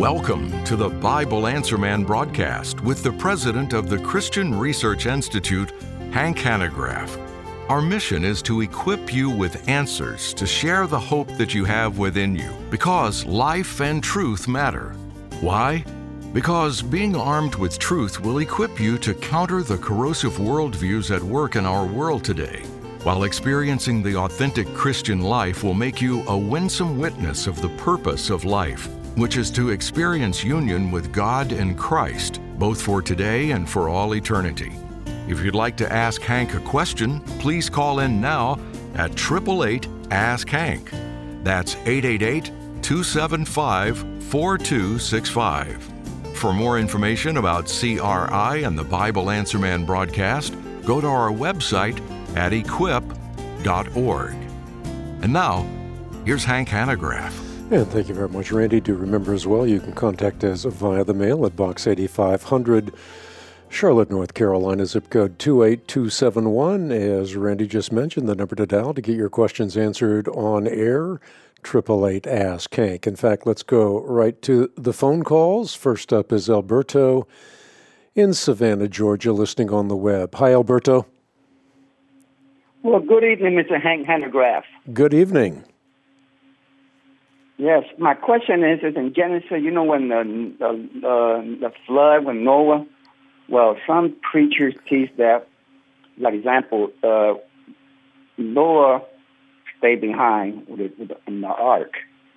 Welcome to the Bible Answer Man broadcast with the president of the Christian Research Institute, Hank Hanegraaff. Our mission is to equip you with answers to share the hope that you have within you, because life and truth matter. Why? Because being armed with truth will equip you to counter the corrosive worldviews at work in our world today, while experiencing the authentic Christian life will make you a winsome witness of the purpose of life, which is to experience union with God and Christ, both for today and for all eternity. If you'd like to ask Hank a question, please call in now at 888-ASK-HANK. That's 888-275-4265. For more information about CRI and the Bible Answer Man broadcast, go to our website at equip.org. And now, here's Hank Hanegraaff. And thank you very much, Randy. Do remember as well, you can contact us via the mail at Box 8500, Charlotte, North Carolina, zip code 28271. As Randy just mentioned, the number to dial to get your questions answered on air, 888-ASK-HANK. In fact, let's go right to the phone calls. First up is Alberto in Savannah, Georgia, listening on the web. Hi, Alberto. Well, good evening, Mr. Hank Hanegraaff. Good evening. Yes, my question is in Genesis, you know, when the flood, when Noah, well, some preachers teach that, like example, Noah stayed behind in the ark,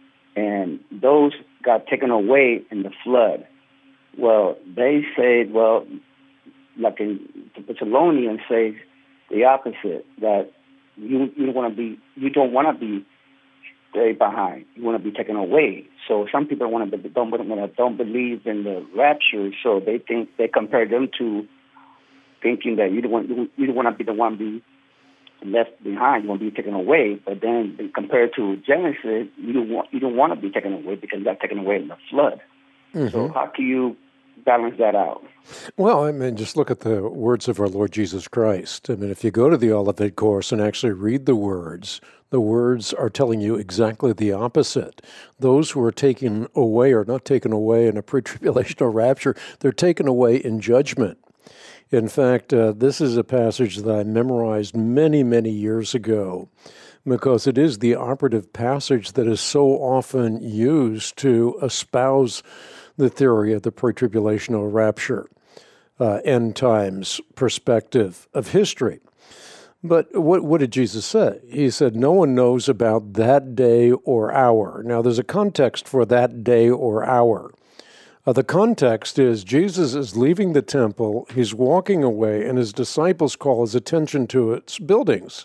and those got taken away in the flood. Well, they say, well, like in the Thessalonians say the opposite, that you don't want to be stay behind. You want to be taken away. So some people don't believe in the rapture. So they compare them to thinking that you don't want to be the one be left behind. You want to be taken away. But then compared to Genesis, you don't want to be taken away because you got taken away in the flood. Mm-hmm. So how can you balance that out? Well, I mean, just look at the words of our Lord Jesus Christ. I mean, if you go to the Olivet Course and actually read the words are telling you exactly the opposite. Those who are taken away are not taken away in a pre-tribulational rapture. They're taken away in judgment. In fact, this is a passage that I memorized many, many years ago because it is the operative passage that is so often used to espouse the theory of the pre-tribulational rapture, end times perspective of history. But what did Jesus say? He said, no one knows about that day or hour. Now, there's a context for that day or hour. The context is Jesus is leaving the temple, he's walking away, and his disciples call his attention to its buildings.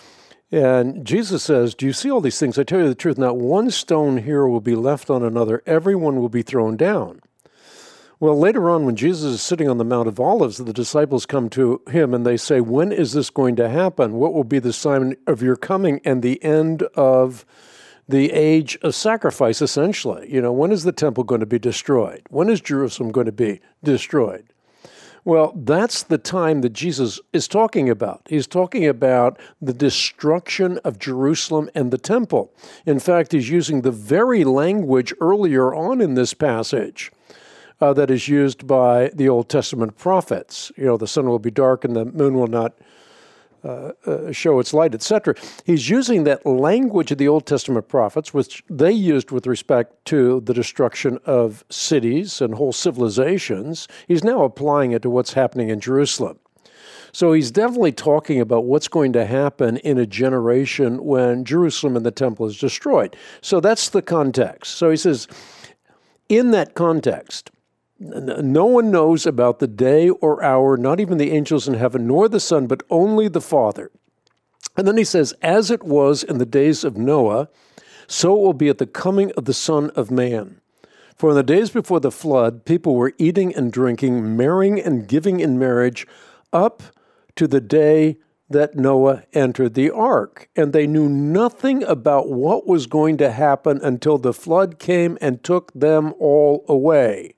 And Jesus says, do you see all these things? I tell you the truth, not one stone here will be left on another. Everyone will be thrown down. Well, later on, when Jesus is sitting on the Mount of Olives, the disciples come to him and they say, when is this going to happen? What will be the sign of your coming and the end of the age of sacrifice, essentially? You know, when is the temple going to be destroyed? When is Jerusalem going to be destroyed? Well, that's the time that Jesus is talking about. He's talking about the destruction of Jerusalem and the temple. In fact, he's using the very language earlier on in this passage that is used by the Old Testament prophets. You know, the sun will be dark and the moon will not show its light, etc. He's using that language of the Old Testament prophets, which they used with respect to the destruction of cities and whole civilizations. He's now applying it to what's happening in Jerusalem. So he's definitely talking about what's going to happen in a generation when Jerusalem and the temple is destroyed. So that's the context. So he says, in that context, no one knows about the day or hour, not even the angels in heaven, nor the Son, but only the Father. And then he says, as it was in the days of Noah, so it will be at the coming of the Son of Man. For in the days before the flood, people were eating and drinking, marrying and giving in marriage, up to the day that Noah entered the ark. And they knew nothing about what was going to happen until the flood came and took them all away.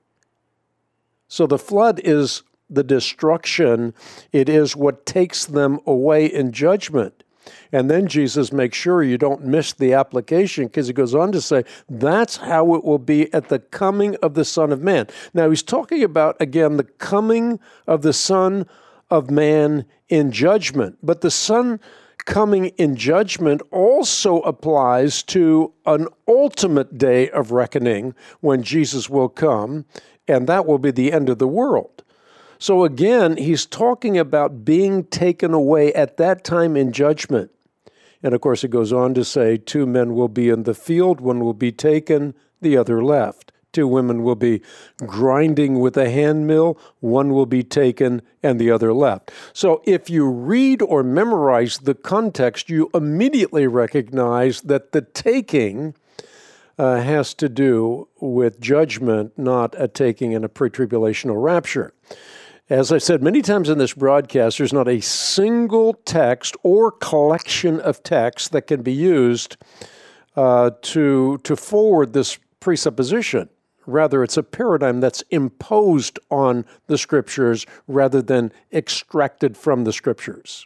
So the flood is the destruction. It is what takes them away in judgment. And then Jesus makes sure you don't miss the application, because he goes on to say, that's how it will be at the coming of the Son of Man. Now, he's talking about, again, the coming of the Son of Man in judgment. But the Son coming in judgment also applies to an ultimate day of reckoning when Jesus will come, and that will be the end of the world. So again, he's talking about being taken away at that time in judgment. And of course, it goes on to say, 2 men will be in the field, one will be taken, the other left. 2 women will be grinding with a hand mill, one will be taken, and the other left. So if you read or memorize the context, you immediately recognize that the taking has to do with judgment, not a taking in a pre-tribulational rapture. As I've said many times in this broadcast, there's not a single text or collection of texts that can be used to forward this presupposition. Rather, it's a paradigm that's imposed on the Scriptures rather than extracted from the Scriptures.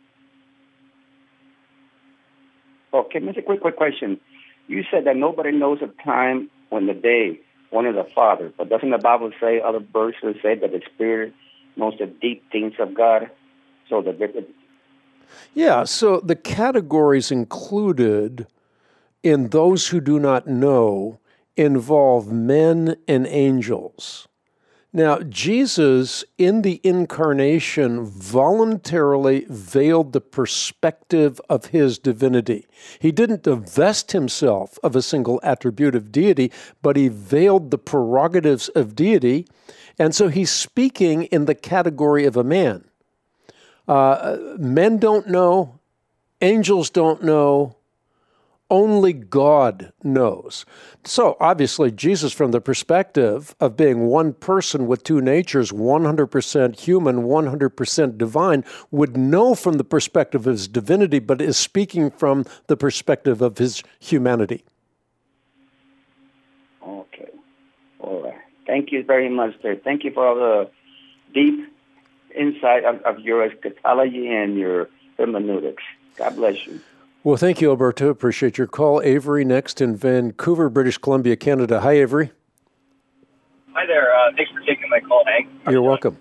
Okay, Mr. Quick question. You said that nobody knows a time when the day, only the Father. But doesn't the Bible say, other verses say that the Spirit knows the deep things of God? So Yeah, so the categories included in those who do not know involve men and angels. Now, Jesus, in the incarnation, voluntarily veiled the perspective of his divinity. He didn't divest himself of a single attribute of deity, but he veiled the prerogatives of deity, and so he's speaking in the category of a man. Men don't know, angels don't know, only God knows. So obviously, Jesus, from the perspective of being one person with 2 natures, 100% human, 100% divine, would know from the perspective of his divinity, but is speaking from the perspective of his humanity. Okay. All right. Thank you very much, sir. Thank you for all the deep insight of your eschatology and your hermeneutics. God bless you. Well, thank you, Alberto. Appreciate your call. Avery next in Vancouver, British Columbia, Canada. Hi, Avery. Hi there. Thanks for taking my call, Hank. You're welcome.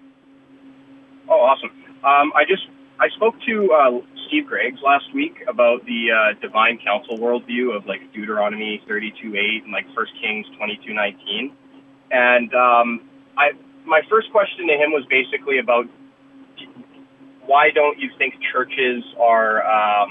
Oh, awesome. I spoke to Steve Griggs last week about the divine council worldview of like Deuteronomy 32:8 and like 1 Kings 22:19. And my first question to him was basically about why don't you think churches are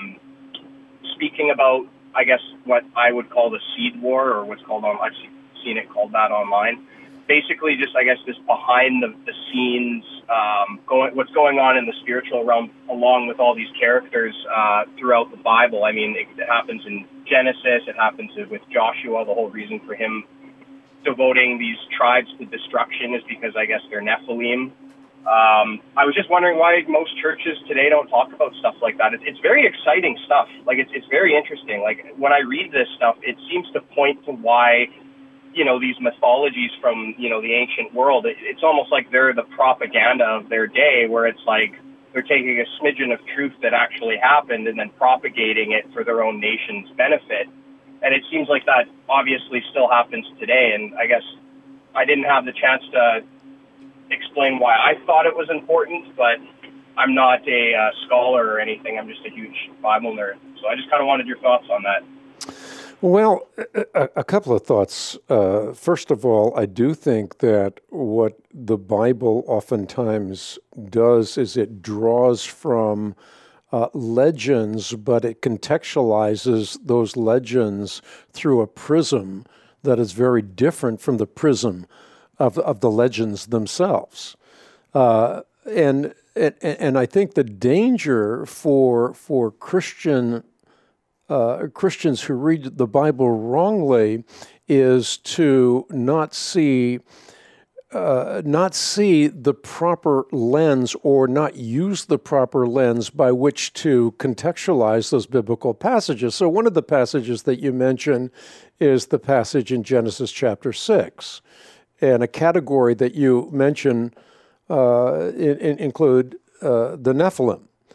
speaking about, I guess, what I would call the seed war, or what's called on, I've seen it called that online. Basically, just I guess this behind the scenes, what's going on in the spiritual realm, along with all these characters throughout the Bible. I mean, it happens in Genesis. It happens with Joshua. The whole reason for him devoting these tribes to destruction is because I guess they're Nephilim. I was just wondering why most churches today don't talk about stuff like that. It's very exciting stuff. Like, it's very interesting. Like, when I read this stuff, it seems to point to why, you know, these mythologies from, you know, the ancient world, it's almost like they're the propaganda of their day, where it's like they're taking a smidgen of truth that actually happened and then propagating it for their own nation's benefit. And it seems like that obviously still happens today. And I guess I didn't have the chance to explain why I thought it was important, but I'm not a scholar or anything. I'm just a huge Bible nerd. So I just kind of wanted your thoughts on that. Well, a couple of thoughts. First of all, I do think that what the Bible oftentimes does is it draws from legends, but it contextualizes those legends through a prism that is very different from the prism of the legends themselves. And I think the danger for Christians who read the Bible wrongly is to not see the proper lens, or not use the proper lens by which to contextualize those biblical passages. So one of the passages that you mentioned is the passage in Genesis chapter 6. And a category that you mention include the Nephilim.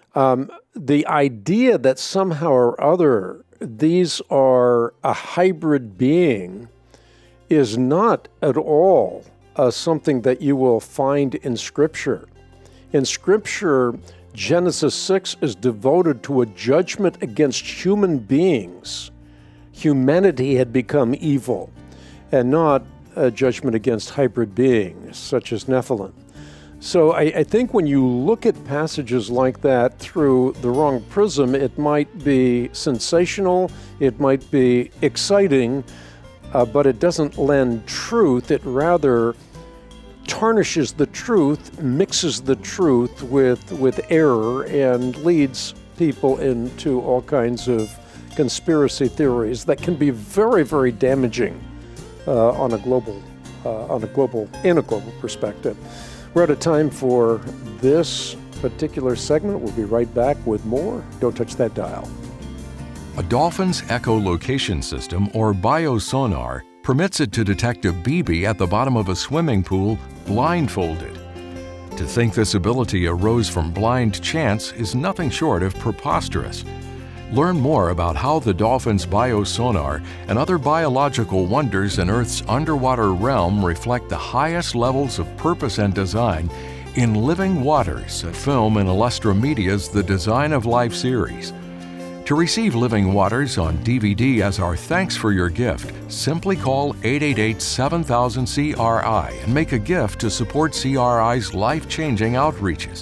The idea that somehow or other these are a hybrid being is not at all something that you will find in Scripture. In Scripture, Genesis 6 is devoted to a judgment against human beings. Humanity had become evil, and not a judgment against hybrid beings, such as Nephilim. So I think when you look at passages like that through the wrong prism, it might be sensational, it might be exciting, but it doesn't lend truth. It rather tarnishes the truth, mixes the truth with error, and leads people into all kinds of conspiracy theories that can be very, very damaging in a global perspective. We're out of time for this particular segment. We'll be right back with more. Don't touch that dial. A dolphin's echolocation system, or biosonar, permits it to detect a BB at the bottom of a swimming pool blindfolded. To think this ability arose from blind chance is nothing short of preposterous. Learn more about how the dolphin's biosonar and other biological wonders in Earth's underwater realm reflect the highest levels of purpose and design in Living Waters, a film in Illustra Media's The Design of Life series. To receive Living Waters on DVD as our thanks for your gift, simply call 888-7000-CRI and make a gift to support CRI's life-changing outreaches.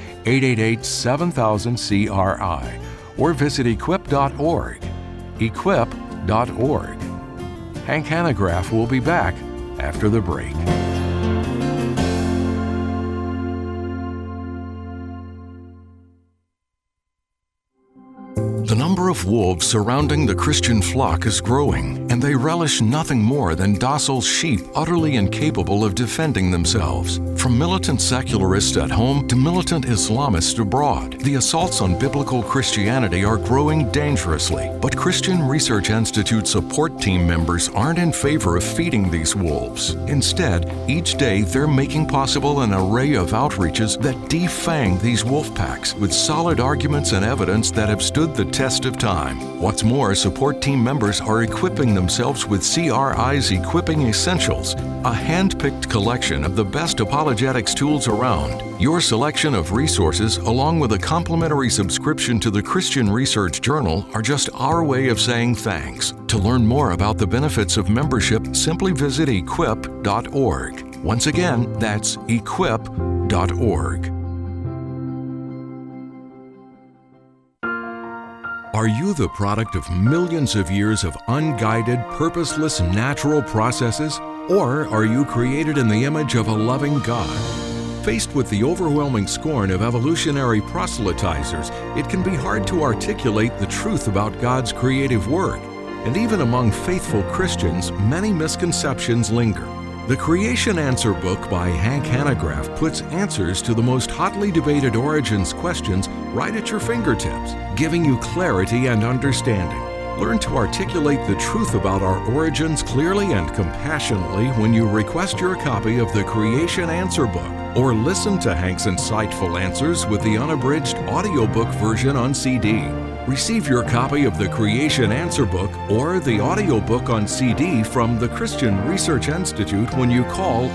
888-7000-CRI. Or visit equip.org. Equip.org. Hank Hanegraaff will be back after the break. The number of wolves surrounding the Christian flock is growing, and they relish nothing more than docile sheep utterly incapable of defending themselves. From militant secularists at home to militant Islamists abroad, the assaults on biblical Christianity are growing dangerously. But Christian Research Institute support team members aren't in favor of feeding these wolves. Instead, each day they're making possible an array of outreaches that defang these wolf packs with solid arguments and evidence that have stood the test of time. What's more, support team members are equipping themselves with CRI's Equipping Essentials, a hand-picked collection of the best apologetics tools around. Your selection of resources, along with a complimentary subscription to the Christian Research Journal, are just our way of saying thanks. To learn more about the benefits of membership, simply visit equip.org. Once again, that's equip.org. Are you the product of millions of years of unguided, purposeless, natural processes? Or are you created in the image of a loving God? Faced with the overwhelming scorn of evolutionary proselytizers, it can be hard to articulate the truth about God's creative work. And even among faithful Christians, many misconceptions linger. The Creation Answer book by Hank Hanegraaff puts answers to the most hotly debated origins questions right at your fingertips, giving you clarity and understanding. Learn to articulate the truth about our origins clearly and compassionately when you request your copy of the Creation Answer book, or listen to Hank's insightful answers with the unabridged audiobook version on CD. Receive your copy of the Creation Answer book or the audiobook on CD from the Christian Research Institute when you call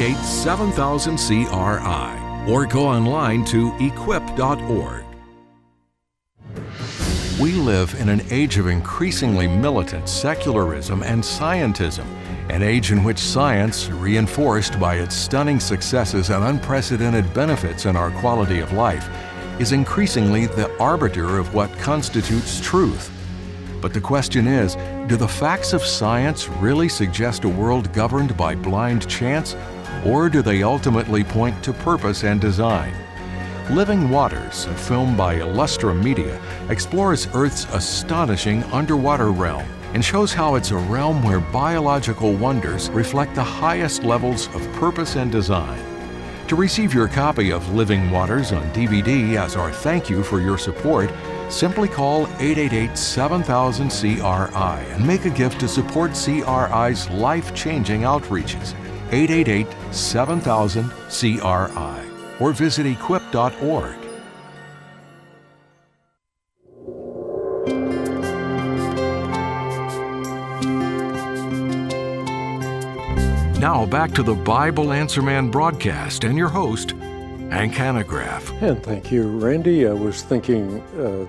888-7000-CRI or go online to equip.org. We live in an age of increasingly militant secularism and scientism, an age in which science, reinforced by its stunning successes and unprecedented benefits in our quality of life, is increasingly the arbiter of what constitutes truth. But the question is, do the facts of science really suggest a world governed by blind chance, or do they ultimately point to purpose and design? Living Waters, a film by Illustra Media, explores Earth's astonishing underwater realm and shows how it's a realm where biological wonders reflect the highest levels of purpose and design. To receive your copy of Living Waters on DVD as our thank you for your support, simply call 888-7000-CRI and make a gift to support CRI's life-changing outreaches. 888-7000-CRI or visit equip.org. Now back to the Bible Answer Man broadcast and your host, Hank Hanegraaff. And thank you, Randy. I was thinking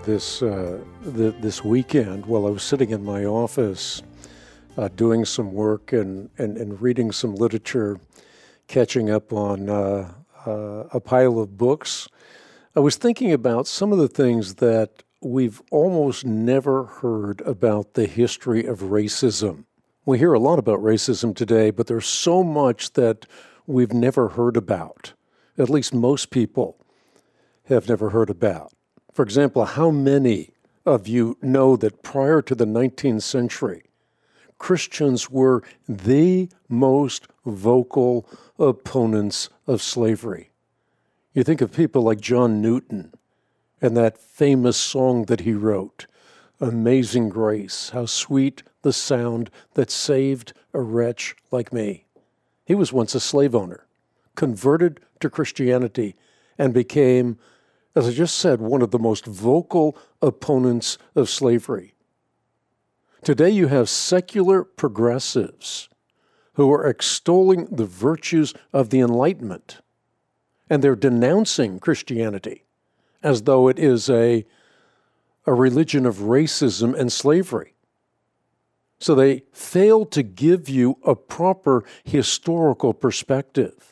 this weekend while I was sitting in my office doing some work and reading some literature, catching up on a pile of books. I was thinking about some of the things that we've almost never heard about the history of racism. We hear a lot about racism today, but there's so much that we've never heard about. At least most people have never heard about. For example, how many of you know that prior to the 19th century, Christians were the most vocal opponents of slavery? You think of people like John Newton and that famous song that he wrote, Amazing Grace, how sweet the sound that saved a wretch like me. He was once a slave owner, converted to Christianity, and became, as I just said, one of the most vocal opponents of slavery. Today you have secular progressives who are extolling the virtues of the Enlightenment, and they're denouncing Christianity as though it is a religion of racism and slavery. So they fail to give you a proper historical perspective.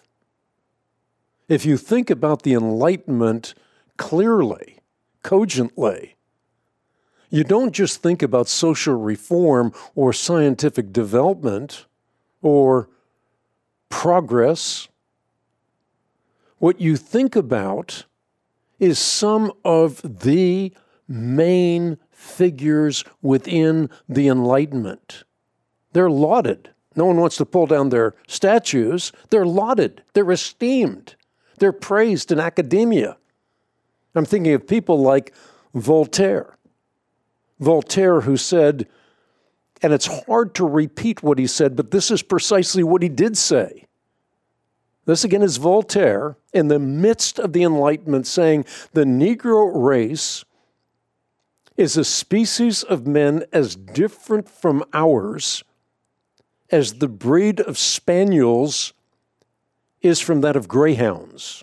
If you think about the Enlightenment clearly, cogently, you don't just think about social reform or scientific development or progress. What you think about is some of the main figures within the Enlightenment. They're lauded. No one wants to pull down their statues. They're lauded. They're esteemed. They're praised in academia. I'm thinking of people like Voltaire. Voltaire, who said, and it's hard to repeat what he said, but this is precisely what he did say. This again is Voltaire in the midst of the Enlightenment saying, the Negro race is a species of men as different from ours as the breed of spaniels is from that of greyhounds.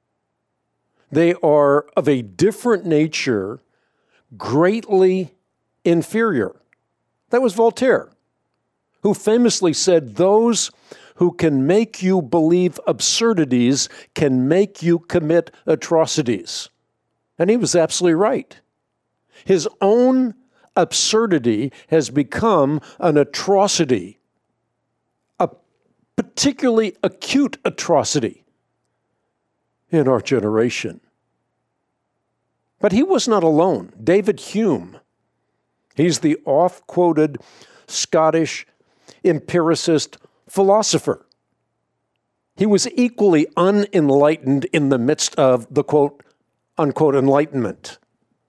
They are of a different nature, greatly inferior. That was Voltaire, who famously said, those who can make you believe absurdities can make you commit atrocities. And he was absolutely right. His own absurdity has become an atrocity, a particularly acute atrocity in our generation. But he was not alone. David Hume, he's the oft-quoted Scottish empiricist philosopher. He was equally unenlightened in the midst of the quote, unquote, Enlightenment.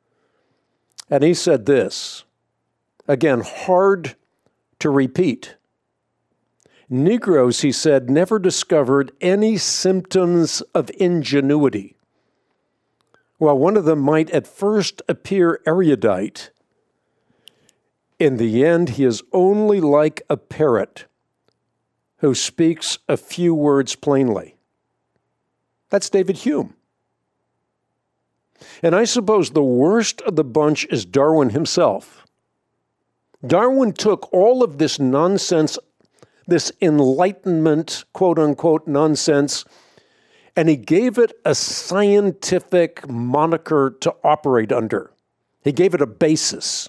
And he said this, again, hard to repeat. Negroes, he said, never discovered any symptoms of ingenuity. While one of them might at first appear erudite, in the end he is only like a parrot who speaks a few words plainly. That's David Hume. And I suppose the worst of the bunch is Darwin himself. Darwin took all of this nonsense, this Enlightenment, quote-unquote, nonsense, and he gave it a scientific moniker to operate under. He gave it a basis.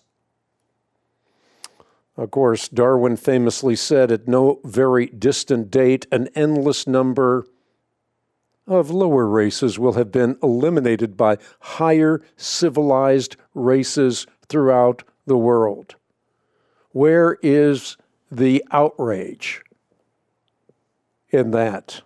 Of course, Darwin famously said at no very distant date, an endless number of lower races will have been eliminated by higher civilized races throughout the world. Where is the outrage in that?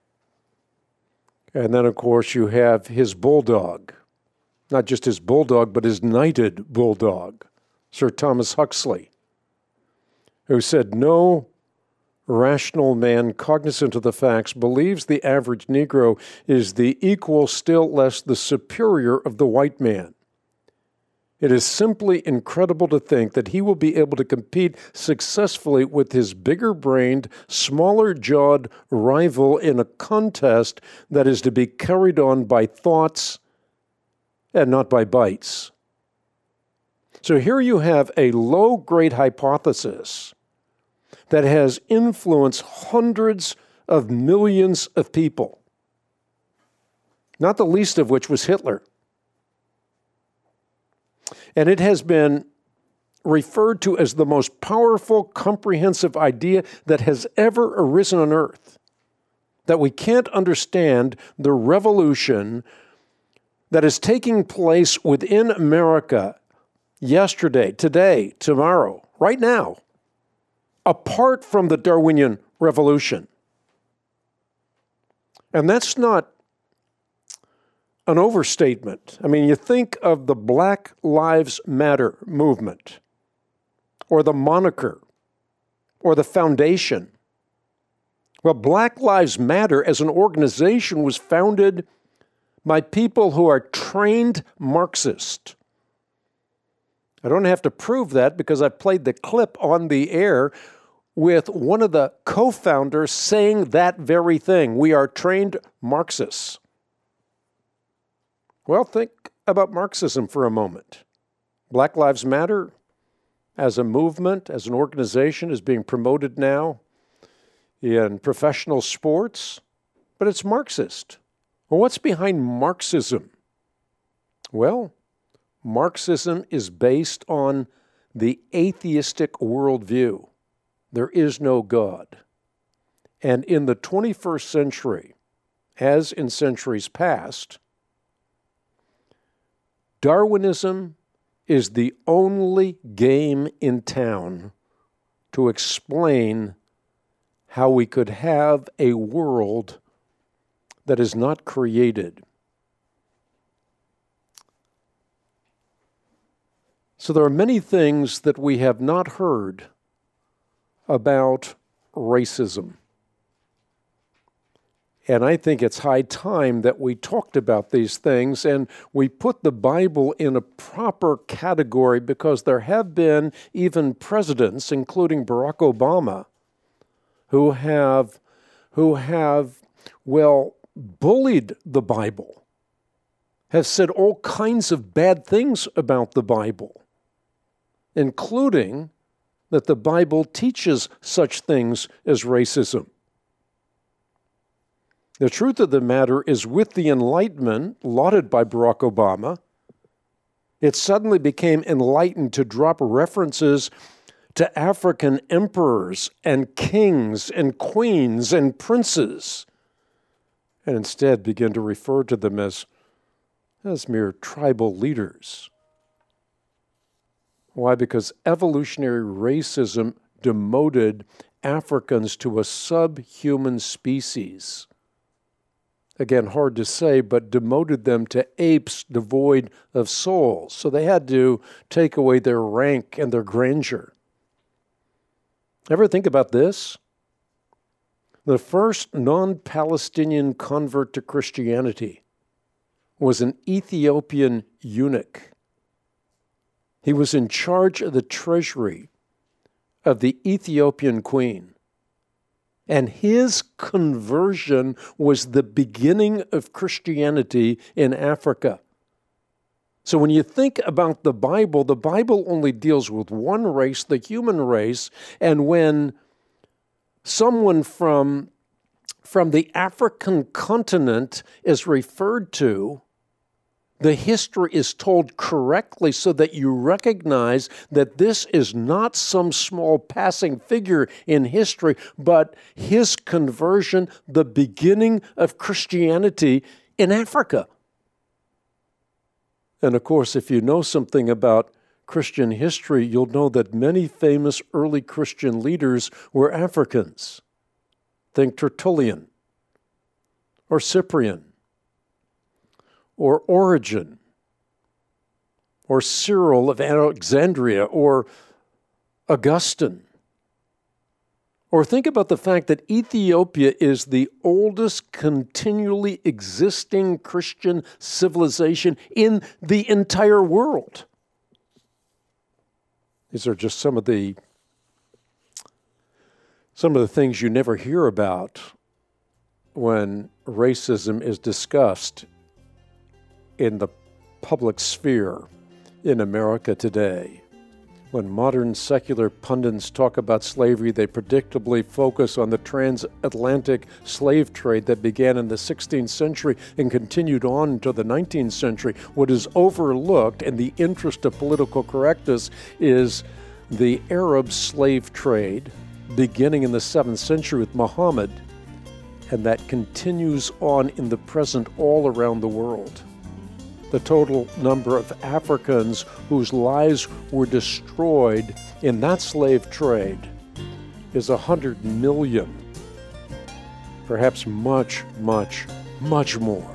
And then, of course, you have his bulldog. Not just his bulldog, but his knighted bulldog, Sir Thomas Huxley, who said, no rational man cognizant of the facts believes the average Negro is the equal, still less the superior of the white man. It is simply incredible to think that he will be able to compete successfully with his bigger-brained, smaller-jawed rival in a contest that is to be carried on by thoughts and not by bites. So here you have a low-grade hypothesis that has influenced hundreds of millions of people, not the least of which was Hitler. And it has been referred to as the most powerful, comprehensive idea that has ever arisen on earth. That we can't understand the revolution that is taking place within America yesterday, today, tomorrow, right now, apart from the Darwinian revolution. And that's not an overstatement. I mean, you think of the Black Lives Matter movement, or the moniker, or the foundation. Well, Black Lives Matter as an organization was founded by people who are trained Marxists. I don't have to prove that because I played the clip on the air with one of the co-founders saying that very thing. We are trained Marxists. Well, think about Marxism for a moment. Black Lives Matter as a movement, as an organization, is being promoted now in professional sports, but it's Marxist. Well, what's behind Marxism? Well, Marxism is based on the atheistic worldview. There is no God. And in the 21st century, as in centuries past, Darwinism is the only game in town to explain how we could have a world that is not created. So there are many things that we have not heard about racism. And I think it's high time that we talked about these things and we put the Bible in a proper category, because there have been even presidents, including Barack Obama, who have bullied the Bible, have said all kinds of bad things about the Bible, including that the Bible teaches such things as racism. The truth of the matter is, with the Enlightenment lauded by Barack Obama, it suddenly became enlightened to drop references to African emperors and kings and queens and princes, and instead begin to refer to them as mere tribal leaders. Why? Because evolutionary racism demoted Africans to a subhuman species. Again, hard to say, but demoted them to apes devoid of souls. So they had to take away their rank and their grandeur. Ever think about this? The first non-Palestinian convert to Christianity was an Ethiopian eunuch. He was in charge of the treasury of the Ethiopian queen. And his conversion was the beginning of Christianity in Africa. So when you think about the Bible only deals with one race, the human race, and when someone from the African continent is referred to, the history is told correctly so that you recognize that this is not some small passing figure in history, but his conversion, the beginning of Christianity in Africa. And of course, if you know something about Christian history, you'll know that many famous early Christian leaders were Africans. Think Tertullian, or Cyprian, or Origen, or Cyril of Alexandria, or Augustine. Or think about the fact that Ethiopia is the oldest continually existing Christian civilization in the entire world. These are just some of the things you never hear about when racism is discussed in the public sphere in America today. When modern secular pundits talk about slavery, they predictably focus on the transatlantic slave trade that began in the 16th century and continued on into the 19th century. What is overlooked in the interest of political correctness is the Arab slave trade beginning in the 7th century with Muhammad, and that continues on in the present all around the world. The total number of Africans whose lives were destroyed in that slave trade is 100 million, perhaps much, much, much more.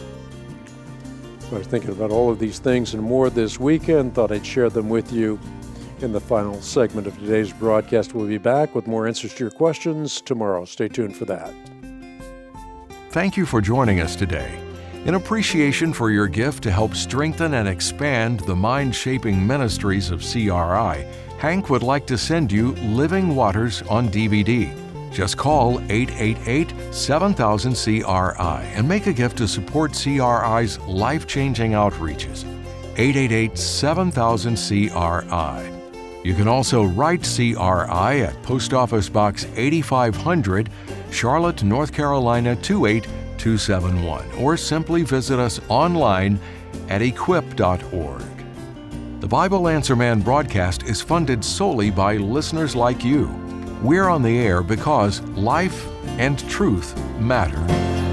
I was thinking about all of these things and more this weekend, thought I'd share them with you in the final segment of today's broadcast. We'll be back with more answers to your questions tomorrow. Stay tuned for that. Thank you for joining us today. In appreciation for your gift to help strengthen and expand the mind-shaping ministries of CRI, Hank would like to send you Living Waters on DVD. Just call 888-7000-CRI and make a gift to support CRI's life-changing outreaches. 888-7000-CRI. You can also write CRI at Post Office Box 8500, Charlotte, North Carolina 28271, or simply visit us online at equip.org. The Bible Answer Man broadcast is funded solely by listeners like you. We're on the air because life and truth matter.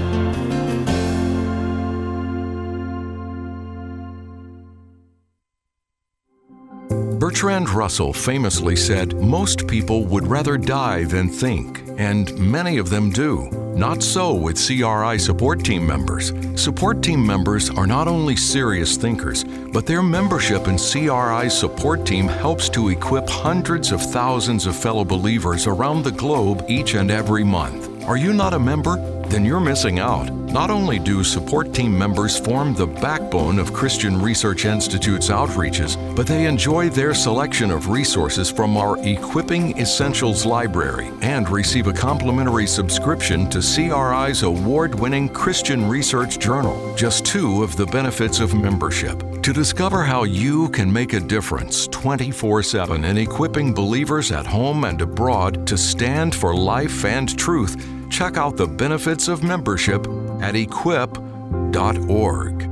Bertrand Russell famously said, "Most people would rather die than think," and many of them do. Not so with CRI support team members. Support team members are not only serious thinkers, but their membership in CRI's support team helps to equip hundreds of thousands of fellow believers around the globe each and every month. Are you not a member? Then you're missing out. Not only do support team members form the backbone of Christian Research Institute's outreaches, but they enjoy their selection of resources from our Equipping Essentials library and receive a complimentary subscription to CRI's award-winning Christian Research Journal, just two of the benefits of membership. To discover how you can make a difference 24/7 in equipping believers at home and abroad to stand for life and truth, check out the benefits of membership at equip.org.